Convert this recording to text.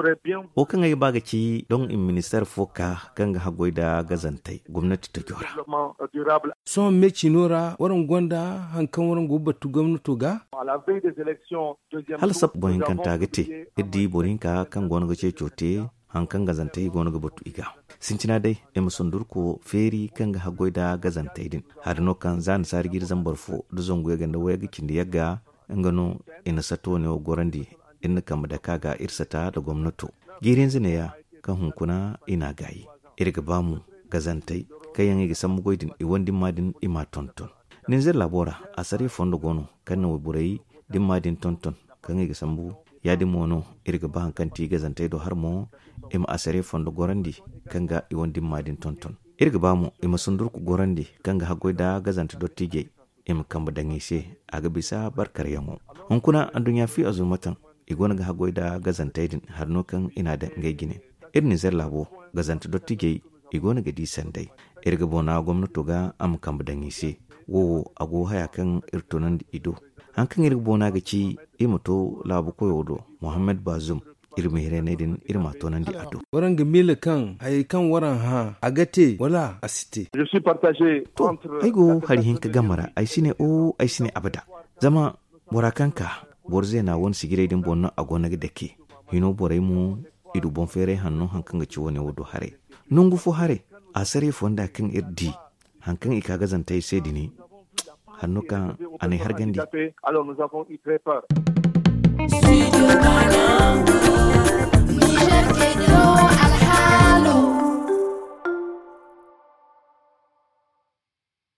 O kan ai baga ci don in minister foka kan ga hagoi da gazantai gwamnati ta gyora. Son meci nora waran gwanda hankan waran gobatu gwamnato ga? Hal sab bohin kan tagate iddi bohin ka kan gona ga ce cote hankan gazantai gona ga batu iga. Sincina dai sundur ko feri kan ga hagoi da gazantai din. Har no kan zan sargir zambarfo da zongo ya ganda waya gikin da yaga ngano ina sato ne o gorandi in kam da kaga irsata da gwamnato girin zine ya kan hunkuna ina gayi irga bamu gazantai kayan yi gisan mugoidin iwandin madin ima tonton nin zai labora a sare fondo gono kan na waburai din madin tonton kan yi gisan bu ya di mono irga ba kan ti gazantai do har mo ima a sare fondo gorandi kan ga iwandin madin tonton irga bamu ima sundurku gorandi kan ga hagoida gazantai do tige im kamba dangise aga bisa barkar yango hunkuna an dunya fi azumatan igona ga hagoida gazantaidin har nokan ina da ngai gine irin zai labo gazanta dottige igona ga disandai irga bona gwamnato ga am kamba dangise wo ago haya kan irtonan ido hankan irga bona ga ci imuto labu koyodo Muhammad Bazum irmi hirene din irma tonan di ado waran ga mila kan hay kan waran ha agate wala asite je suis partagé entre aigo hari hinka gamara ai sine abada zama borakanka borze na won sigire din bonno agona ga dake hino borai mu idu bon fere hanno hankan ga ciwo ne wodo hare nungu fo hare asare fonda kan irdi hankan ikaga zantai sai dini hanno kan anai hargandi alors nous avons eu très peur. Studio Banangu, Niger Radio.